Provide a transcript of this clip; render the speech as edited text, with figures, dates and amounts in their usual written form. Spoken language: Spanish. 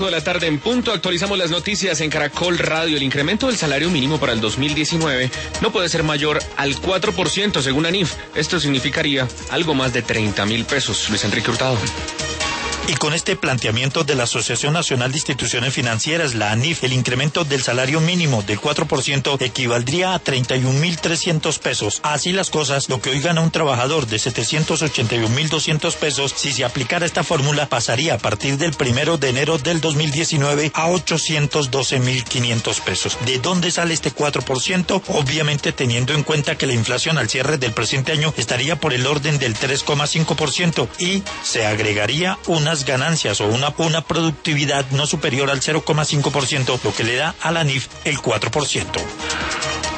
De la tarde en punto, actualizamos las noticias en Caracol Radio. El incremento del salario mínimo para el 2019 no puede ser mayor al 4% según ANIF. Esto significaría algo más de 30.000 pesos. Luis Enrique Hurtado. Y con este planteamiento de la Asociación Nacional de Instituciones Financieras, la ANIF, el incremento del salario mínimo del 4% equivaldría a 31.300 pesos. Así las cosas, lo que hoy gana un trabajador de 781.200 pesos, si se aplicara esta fórmula, pasaría a partir del 1 de enero del 2019 a 812.500 pesos. ¿De dónde sale este 4%? Obviamente teniendo en cuenta que la inflación al cierre del presente año estaría por el orden del 3,5% y se agregaría unas ganancias o una productividad no superior al 0,5%, lo que le da a la ANIF el 4%.